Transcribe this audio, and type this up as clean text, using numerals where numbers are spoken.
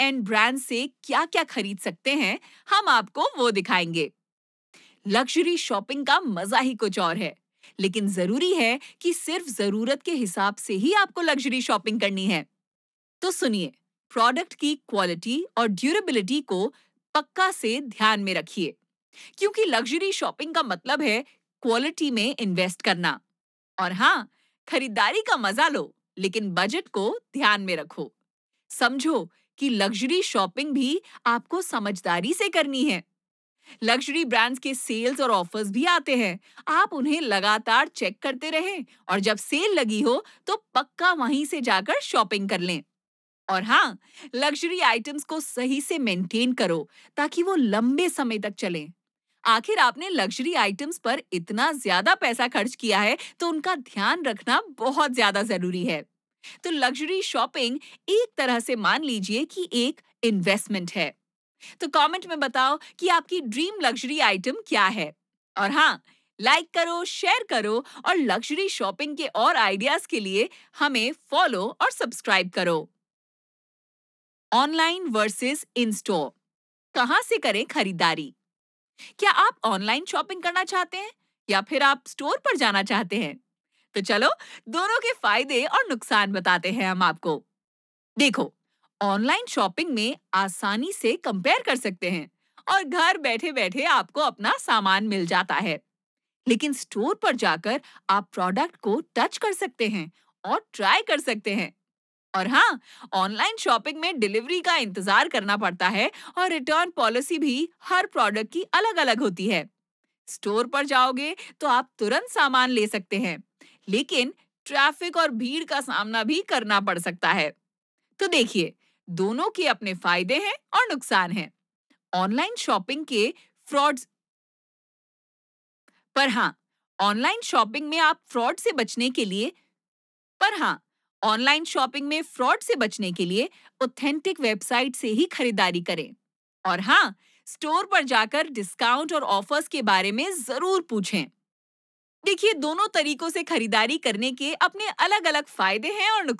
And brand से क्या-क्या खरीद सकते हैं, हम आपको वो दिखाएंगे। लग्जरी शॉपिंग का मजा ही कुछ और है, लेकिन जरूरी है कि सिर्फ जरूरत के हिसाब से ही आपको लग्जरी शॉपिंग करनी है। तो सुनिए, प्रोडक्ट की क्वालिटी और ड्यूरेबिलिटी को पक्का से ध्यान में रखिए, क्योंकि लग्जरी शॉपिंग का मतलब है क्वालिटी में इन्वेस्ट करना। और हाँ, खरीदारी का मजा लो, लेकिन बजट को ध्यान में रखो। समझो कि लग्जरी शॉपिंग भी आपको समझदारी से करनी है। लग्जरी ब्रांड्स के सेल्स और ऑफर्स भी आते हैं। आप उन्हें लगातार चेक करते रहें और जब सेल लगी हो तो पक्का वहीं से जाकर शॉपिंग कर लें। और हाँ, लग्जरी आइटम्स को सही से मेंटेन करो ताकि वो लंबे समय तक चलें। आखिर आपने लग्जरी आइटम्स पर इतना ज्यादा पैसा खर्च किया है, तो उनका ध्यान रखना बहुत ज्यादा जरूरी है। तो लग्जरी शॉपिंग एक तरह से मान लीजिए कि एक इन्वेस्टमेंट है। तो कमेंट में बताओ कि आपकी ड्रीम लग्जरी आइटम क्या है। और हाँ, लाइक करो, शेयर करो और लग्जरी शॉपिंग के और आइडियाज के लिए हमें फॉलो और सब्सक्राइब करो। ऑनलाइन वर्सेस इन स्टोर, कहां से करें खरीदारी? क्या आप ऑनलाइन शॉपिंग करना चाहते हैं या फिर आप स्टोर पर जाना चाहते हैं? तो चलो, दोनों के फायदे और नुकसान बताते हैं हम आपको। देखो, ऑनलाइन शॉपिंग में आसानी से कंपेयर कर सकते हैं और घर बैठे-बैठे आपको अपना सामान मिल जाता है। लेकिन स्टोर पर जाकर आप प्रोडक्ट को टच कर सकते हैं और ट्राई कर सकते हैं। और हाँ, ऑनलाइन शॉपिंग में डिलीवरी का इंतजार करना पड़ता है और रिटर्न पॉलिसी भी हर प्रोडक्ट की अलग-अलग होती है। स्टोर पर जाओगे तो आप तुरंत सामान ले सकते हैं, लेकिन ट्रैफिक और भीड़ का सामना भी करना पड़ सकता है। तो देखिए, दोनों के अपने फायदे हैं और नुकसान हैं। ऑनलाइन शॉपिंग के फ्रॉड्स पर हाँ, ऑनलाइन शॉपिंग में आप फ्रॉड से बचने के लिए पर हाँ, ऑनलाइन शॉपिंग में फ्रॉड से बचने के लिए ऑथेंटिक वेबसाइट से ही खरीदारी करें। और हाँ, स्टोर पर जाकर डिस्काउंट और ऑफर्स के बारे में जरूर पूछें। देखिए, दोनों तरीकों से खरीदारी करने के अपने अलग-अलग फायदे हैं और नुकसान।